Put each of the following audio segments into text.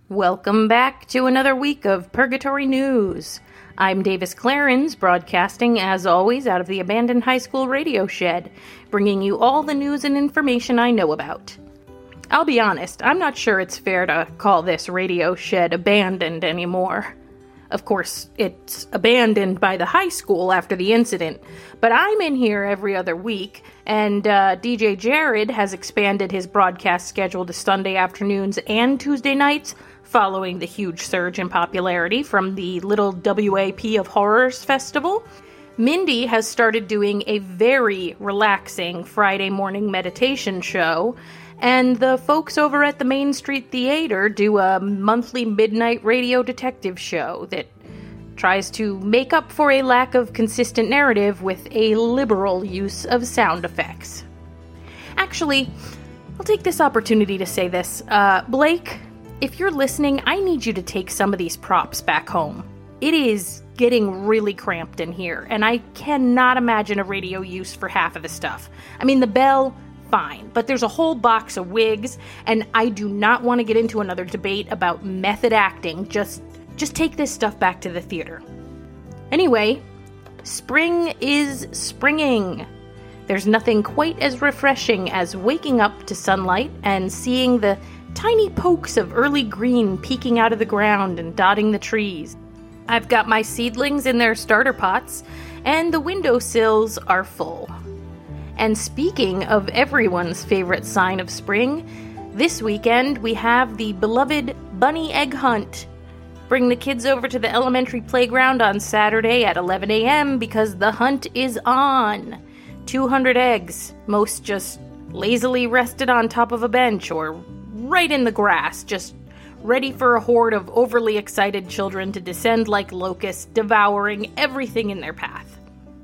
Welcome back to another week of Purgatory News. I'm Davis Clarence, broadcasting, as always, out of the abandoned high school radio shed, bringing you all the news and information I know about. I'll be honest, I'm not sure it's fair to call this radio shed abandoned anymore. Of course, it's abandoned by the high school after the incident, but I'm in here every other week, and DJ Jared has expanded his broadcast schedule to Sunday afternoons and Tuesday nights, following the huge surge in popularity from the Little WAP of Horrors festival. Mindy has started doing a very relaxing Friday morning meditation show, and the folks over at the Main Street Theater do a monthly midnight radio detective show that tries to make up for a lack of consistent narrative with a liberal use of sound effects. Actually, I'll take this opportunity to say this. Blake, if you're listening, I need you to take some of these props back home. It is getting really cramped in here, and I cannot imagine a radio use for half of the stuff. I mean, the bell, fine, but there's a whole box of wigs, and I do not want to get into another debate about method acting. Just take this stuff back to the theater. Anyway, spring is springing. There's nothing quite as refreshing as waking up to sunlight and seeing the tiny pokes of early green peeking out of the ground and dotting the trees. I've got my seedlings in their starter pots, and the windowsills are full. And speaking of everyone's favorite sign of spring, this weekend we have the beloved bunny egg hunt. Bring the kids over to the elementary playground on Saturday at 11 a.m. because the hunt is on. 200 eggs, most just lazily rested on top of a bench or right in the grass, just ready for a horde of overly excited children to descend like locusts, devouring everything in their path.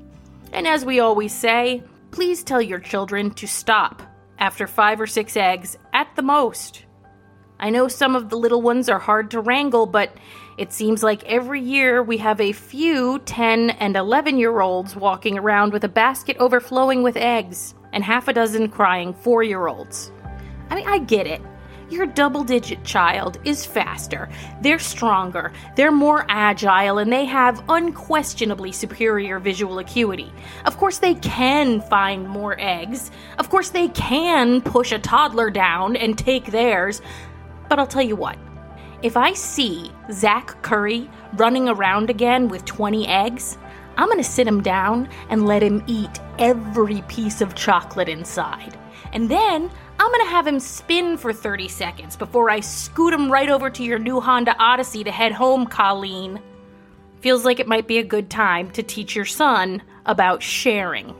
And as we always say, please tell your children to stop after 5 or 6 eggs at the most. I know some of the little ones are hard to wrangle, but it seems like every year we have a few 10 and 11-year-olds walking around with a basket overflowing with eggs, and half a dozen crying 4-year-olds. I mean, I get it. Your double-digit child is faster, they're stronger, they're more agile, and they have unquestionably superior visual acuity. Of course they can find more eggs. Of course they can push a toddler down and take theirs. But I'll tell you what, if I see Zach Curry running around again with 20 eggs, I'm going to sit him down and let him eat every piece of chocolate inside. And then I'm going to have him spin for 30 seconds before I scoot him right over to your new Honda Odyssey to head home, Colleen. Feels like it might be a good time to teach your son about sharing.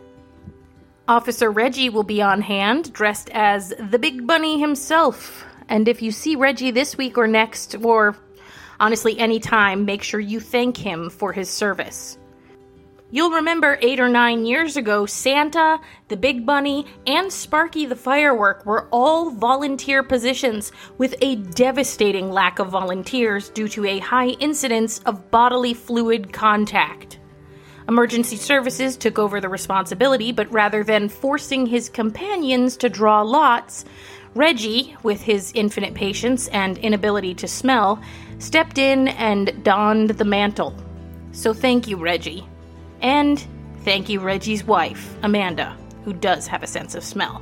Officer Reggie will be on hand, dressed as the Big Bunny himself. And if you see Reggie this week or next, or honestly any time, make sure you thank him for his service. You'll remember 8 or 9 years ago, Santa, the Big Bunny, and Sparky the Firework were all volunteer positions with a devastating lack of volunteers due to a high incidence of bodily fluid contact. Emergency services took over the responsibility, but rather than forcing his companions to draw lots, Reggie, with his infinite patience and inability to smell, stepped in and donned the mantle. So thank you, Reggie. And thank you, Reggie's wife, Amanda, who does have a sense of smell.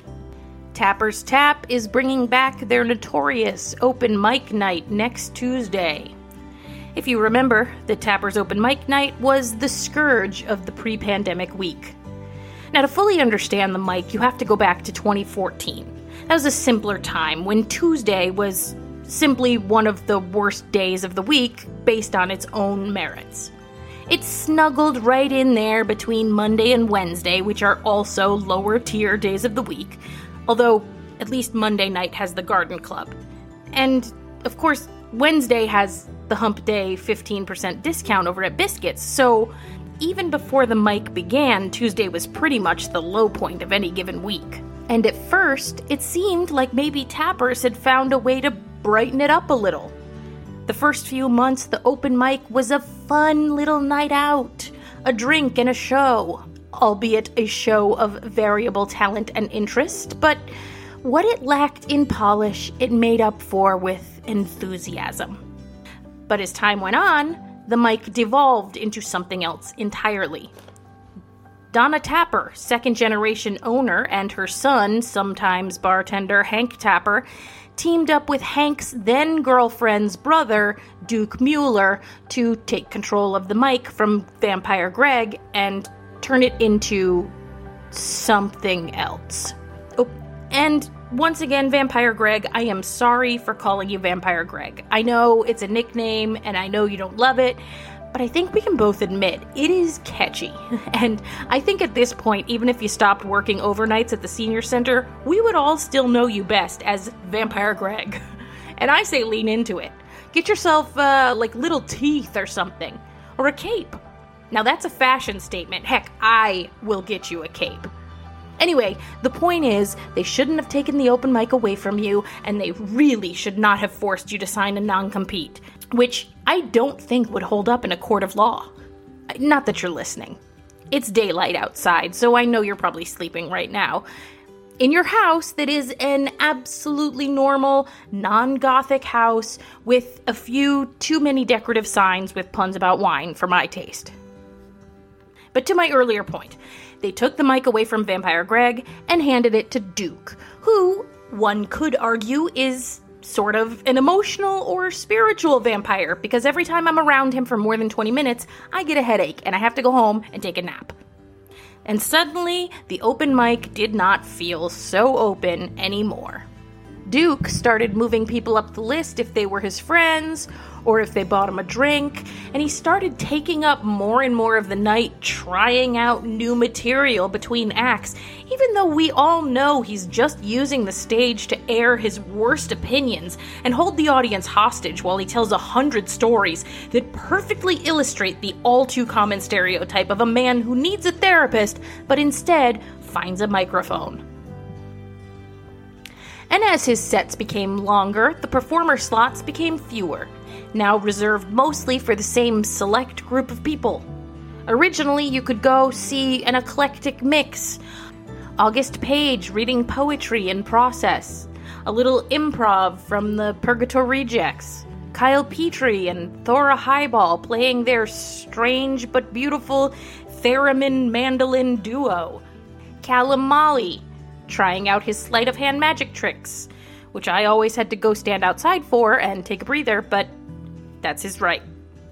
Tapper's Tap is bringing back their notorious open mic night next Tuesday. If you remember, the Tapper's Open Mic Night was the scourge of the pre-pandemic week. Now, to fully understand the mic, you have to go back to 2014. That was a simpler time, when Tuesday was simply one of the worst days of the week based on its own merits. It's snuggled right in there between Monday and Wednesday, which are also lower-tier days of the week, although at least Monday night has the Garden Club. And, of course, Wednesday has the Hump Day 15% discount over at Biscuits, so even before the mic began, Tuesday was pretty much the low point of any given week. And at first, it seemed like maybe Tappers had found a way to brighten it up a little. The first few months, the open mic was a fun little night out, a drink and a show, albeit a show of variable talent and interest, but what it lacked in polish, it made up for with enthusiasm. But as time went on, the mic devolved into something else entirely. Donna Tapper, second-generation owner, and her son, sometimes bartender Hank Tapper, teamed up with Hank's then-girlfriend's brother, Duke Mueller, to take control of the mic from Vampire Greg and turn it into something else. Oh, and once again, Vampire Greg, I am sorry for calling you Vampire Greg. I know it's a nickname, and I know you don't love it, but I think we can both admit it is catchy. And I think at this point, even if you stopped working overnights at the senior center, we would all still know you best as Vampire Greg. And I say lean into it. Get yourself, like little teeth or something. Or a cape. Now that's a fashion statement. Heck, I will get you a cape. Anyway, the point is, they shouldn't have taken the open mic away from you, and they really should not have forced you to sign a non-compete, which I don't think would hold up in a court of law. Not that you're listening. It's daylight outside, so I know you're probably sleeping right now. In your house that is an absolutely normal, non-Gothic house with a few too many decorative signs with puns about wine for my taste. But to my earlier point, they took the mic away from Vampire Greg and handed it to Duke, who, one could argue, is sort of an emotional or spiritual vampire, because every time I'm around him for more than 20 minutes, I get a headache and I have to go home and take a nap. And suddenly, the open mic did not feel so open anymore. Duke started moving people up the list if they were his friends, or if they bought him a drink, and he started taking up more and more of the night trying out new material between acts, even though we all know he's just using the stage to air his worst opinions and hold the audience hostage while he tells 100 stories that perfectly illustrate the all-too-common stereotype of a man who needs a therapist, but instead finds a microphone. And as his sets became longer, the performer slots became fewer, now reserved mostly for the same select group of people. Originally, you could go see an eclectic mix. August Page reading poetry in process, a little improv from the Purgatory Rejects, Kyle Petrie and Thora Highball playing their strange but beautiful theremin mandolin duo, Callum Molly trying out his sleight of hand magic tricks, which I always had to go stand outside for and take a breather, but that's his right.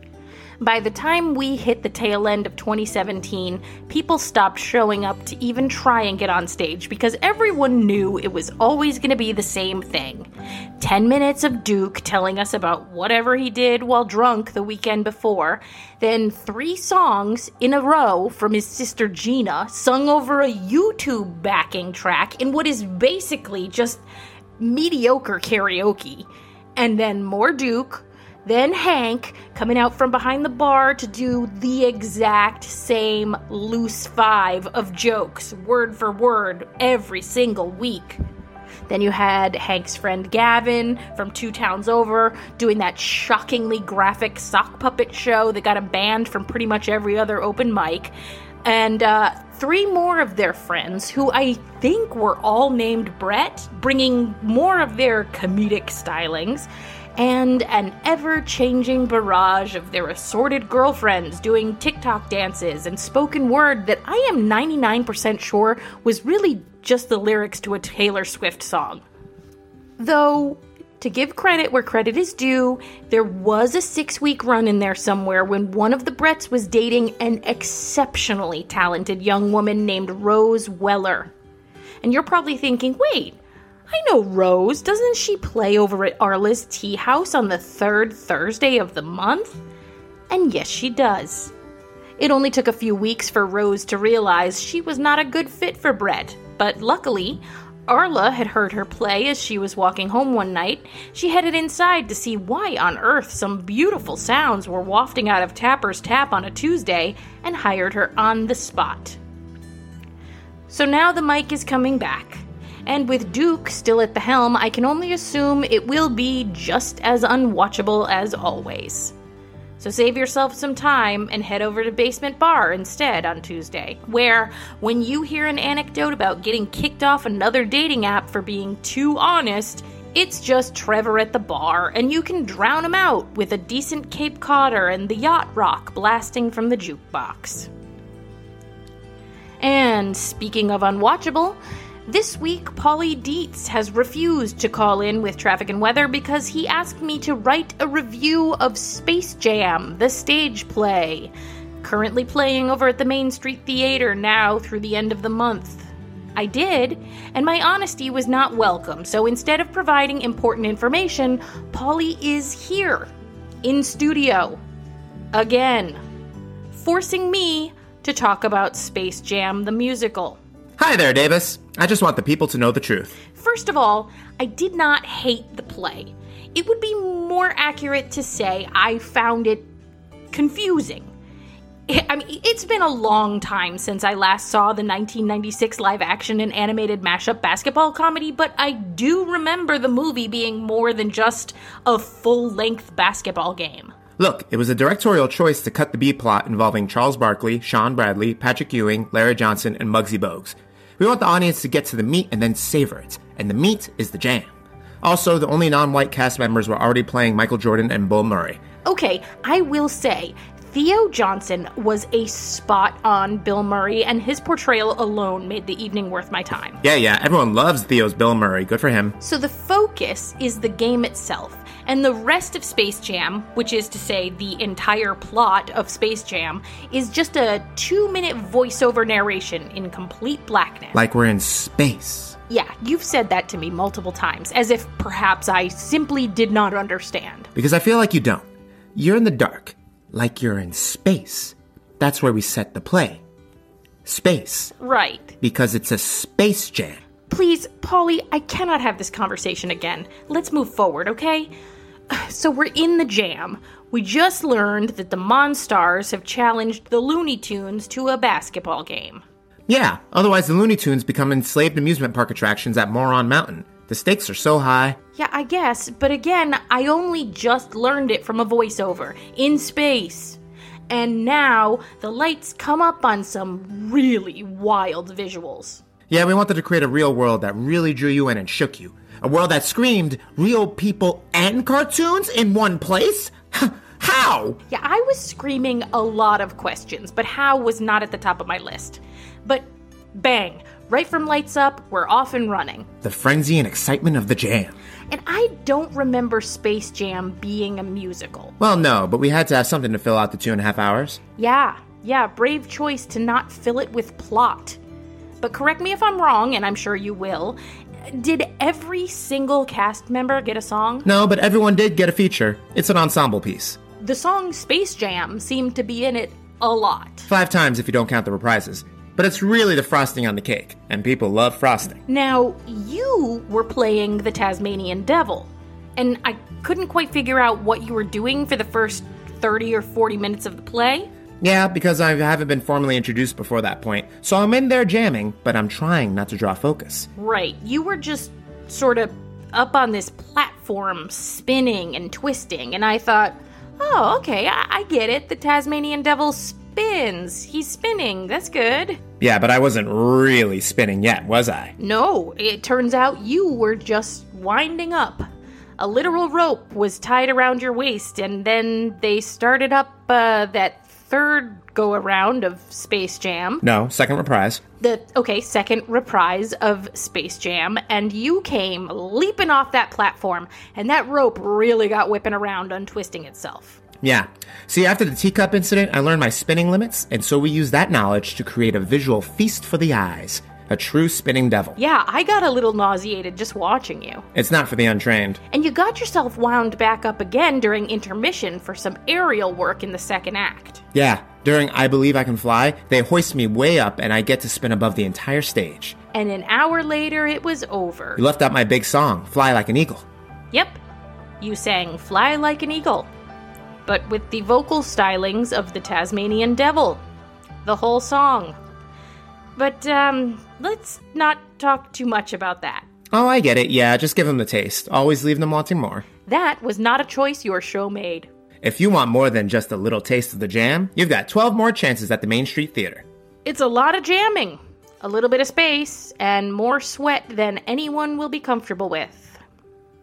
By the time we hit the tail end of 2017, people stopped showing up to even try and get on stage because everyone knew it was always going to be the same thing. 10 minutes of Duke telling us about whatever he did while drunk the weekend before, then 3 songs in a row from his sister Gina, sung over a YouTube backing track in what is basically just mediocre karaoke, and then more Duke, then Hank coming out from behind the bar to do the exact same loose 5 of jokes, word for word, every single week. Then you had Hank's friend Gavin from 2 towns over doing that shockingly graphic sock puppet show that got him banned from pretty much every other open mic. And 3 more of their friends, who I think were all named Brett, bringing more of their comedic stylings, and an ever-changing barrage of their assorted girlfriends doing TikTok dances and spoken word that I am 99% sure was really just the lyrics to a Taylor Swift song. Though, to give credit where credit is due, there was a 6-week run in there somewhere when one of the Bretts was dating an exceptionally talented young woman named Rose Weller. And you're probably thinking, wait, I know Rose. Doesn't she play over at Arla's Tea House on the 3rd Thursday of the month? And yes, she does. It only took a few weeks for Rose to realize she was not a good fit for Brett, but luckily, Arla had heard her play as she was walking home one night. She headed inside to see why on earth some beautiful sounds were wafting out of Tapper's tap on a Tuesday and hired her on the spot. So now the mic is coming back. And with Duke still at the helm, I can only assume it will be just as unwatchable as always. So save yourself some time and head over to Basement Bar instead on Tuesday, where when you hear an anecdote about getting kicked off another dating app for being too honest, It's just Trevor at the bar, and you can drown him out with a decent Cape Codder and the yacht rock blasting from the jukebox. And speaking of unwatchable, this week Pauly Dietz has refused to call in with traffic and weather because he asked me to write a review of Space Jam, the stage play, currently playing over at the Main Street Theater now through the end of the month. I did, and my honesty was not welcome, so instead of providing important information, Pauly is here, in studio, again, forcing me to talk about Space Jam the musical. Hi there, Davis. I just want the people to know the truth. First of all, I did not hate the play. It would be more accurate to say I found it confusing. I mean, it's been a long time since I last saw the 1996 live-action and animated mashup basketball comedy, but I do remember the movie being more than just a full-length basketball game. Look, it was a directorial choice to cut the B-plot involving Charles Barkley, Sean Bradley, Patrick Ewing, Larry Johnson, and Muggsy Bogues. We want the audience to get to the meat and then savor it, and the meat is the jam. Also, the only non-white cast members were already playing Michael Jordan and Bill Murray. Okay, I will say, Theo Johnson was a spot-on Bill Murray, and his portrayal alone made the evening worth my time. Yeah, everyone loves Theo's Bill Murray. Good for him. So the focus is the game itself, and the rest of Space Jam, which is to say the entire plot of Space Jam, is just a 2-minute voiceover narration in complete blackness. Like we're in space. Yeah, you've said that to me multiple times, as if perhaps I simply did not understand. Because I feel like you don't. You're in the dark. Like you're in space. That's where we set the play. Space. Right. Because it's a Space Jam. Please, Pauly, I cannot have this conversation again. Let's move forward, okay? So we're in the jam. We just learned that the Monstars have challenged the Looney Tunes to a basketball game. Yeah, otherwise the Looney Tunes become enslaved amusement park attractions at Moron Mountain. The stakes are so high. Yeah, I guess, but again, I only just learned it from a voiceover, in space. And now, the lights come up on some really wild visuals. Yeah, we wanted to create a real world that really drew you in and shook you. A world that screamed real people and cartoons in one place? How? Yeah, I was screaming a lot of questions, but how was not at the top of my list. But bang, right from lights up, we're off and running. The frenzy and excitement of the jam. And I don't remember Space Jam being a musical. Well, no, but we had to have something to fill out the 2.5 hours. Yeah, brave choice to not fill it with plot. But correct me if I'm wrong, and I'm sure you will. Did every single cast member get a song? No, but everyone did get a feature. It's an ensemble piece. The song Space Jam seemed to be in it a lot. 5 times if you don't count the reprises. But it's really the frosting on the cake, and people love frosting. Now, you were playing the Tasmanian Devil, and I couldn't quite figure out what you were doing for the first 30 or 40 minutes of the play. Yeah, because I haven't been formally introduced before that point, so I'm in there jamming, but I'm trying not to draw focus. Right, you were just sort of up on this platform, spinning and twisting, and I thought, oh, okay, I get it, the Tasmanian Devil spins. He's spinning, that's good. Yeah, but I wasn't really spinning yet, was I? No, it turns out you were just winding up. A literal rope was tied around your waist, and then they started up that third go-around of Space Jam. No, second reprise. Second reprise of Space Jam, and you came leaping off that platform, and that rope really got whipping around, untwisting itself. Yeah. See, after the teacup incident, I learned my spinning limits, and so we used that knowledge to create a visual feast for the eyes. A true spinning devil. Yeah, I got a little nauseated just watching you. It's not for the untrained. And you got yourself wound back up again during intermission for some aerial work in the second act. Yeah, during I Believe I Can Fly, they hoist me way up and I get to spin above the entire stage. And an hour later, it was over. You left out my big song, Fly Like an Eagle. Yep, you sang Fly Like an Eagle, but with the vocal stylings of the Tasmanian Devil. The whole song. But, let's not talk too much about that. Oh, I get it. Yeah, just give them the taste. Always leave them wanting more. That was not a choice your show made. If you want more than just a little taste of the jam, you've got 12 more chances at the Main Street Theater. It's a lot of jamming, a little bit of space, and more sweat than anyone will be comfortable with.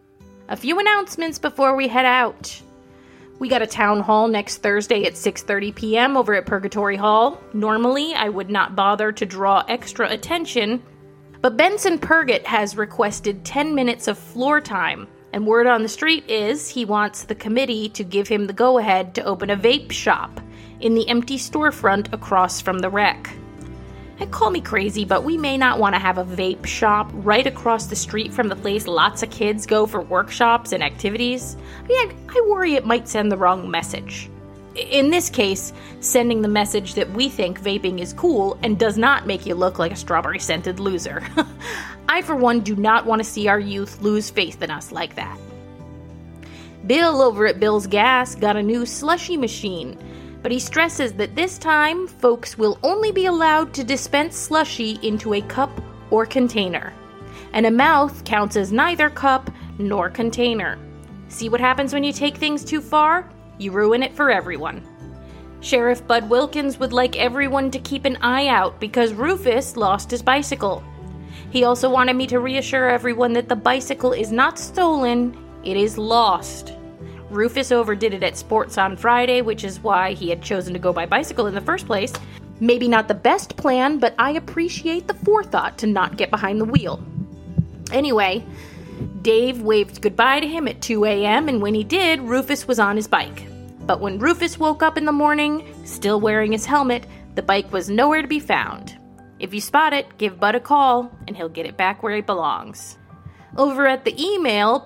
A few announcements before we head out. We got a town hall next Thursday at 6:30 p.m. over at Purgatory Hall. Normally, I would not bother to draw extra attention, but Benson Purgott has requested 10 minutes of floor time, and word on the street is he wants the committee to give him the go-ahead to open a vape shop in the empty storefront across from the rec. And call me crazy, but we may not want to have a vape shop right across the street from the place lots of kids go for workshops and activities. I worry it might send the wrong message. In this case, sending the message that we think vaping is cool and does not make you look like a strawberry-scented loser. I, for one, do not want to see our youth lose faith in us like that. Bill over at Bill's Gas got a new slushy machine, but he stresses that this time, folks will only be allowed to dispense slushy into a cup or container. And a mouth counts as neither cup nor container. See what happens when you take things too far? You ruin it for everyone. Sheriff Bud Wilkins would like everyone to keep an eye out because Rufus lost his bicycle. He also wanted me to reassure everyone that the bicycle is not stolen, it is lost. Rufus overdid it at sports on Friday, which is why he had chosen to go by bicycle in the first place. Maybe not the best plan, but I appreciate the forethought to not get behind the wheel. Anyway, Dave waved goodbye to him at 2 a.m., and when he did, Rufus was on his bike. But when Rufus woke up in the morning, still wearing his helmet, the bike was nowhere to be found. If you spot it, give Bud a call, and he'll get it back where it belongs. Over at the email,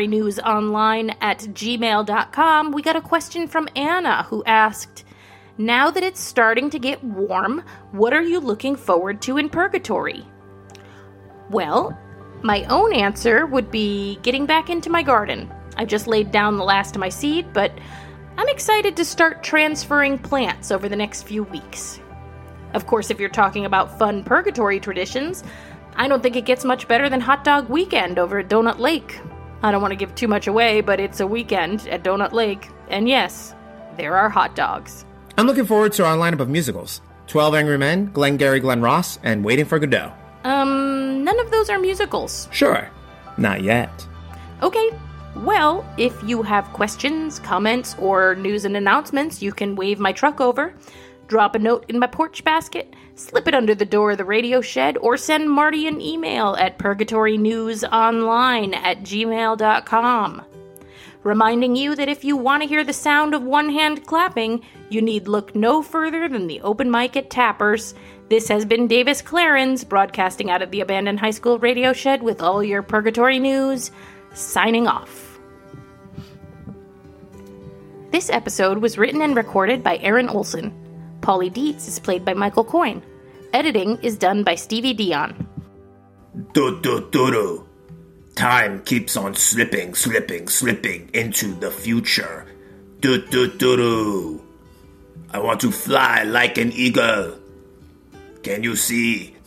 purgatorynewsonline@gmail.com, we got a question from Anna, who asked, now that it's starting to get warm, what are you looking forward to in Purgatory? Well, my own answer would be getting back into my garden. I just laid down the last of my seed, but I'm excited to start transferring plants over the next few weeks. Of course, if you're talking about fun Purgatory traditions, I don't think it gets much better than Hot Dog Weekend over at Donut Lake. I don't want to give too much away, but it's a weekend at Donut Lake. And yes, there are hot dogs. I'm looking forward to our lineup of musicals. 12 Angry Men, Glengarry Glen Ross, and Waiting for Godot. None of those are musicals. Sure. Not yet. Okay. Well, if you have questions, comments, or news and announcements, you can wave my truck over, drop a note in my porch basket, slip it under the door of the radio shed, or send Marty an email at purgatorynewsonline@gmail.com. Reminding you that if you want to hear the sound of one hand clapping, you need look no further than the open mic at Tappers. This has been Davis Clarence, broadcasting out of the abandoned high school radio shed with all your Purgatory news, signing off. This episode was written and recorded by Aaron Olson. Pauly Dietz is played by Michael Coyne. Editing is done by Stevie Dion. Do-do-do-do. Time keeps on slipping into the future. Do-do-do-do. I want to fly like an eagle. Can you see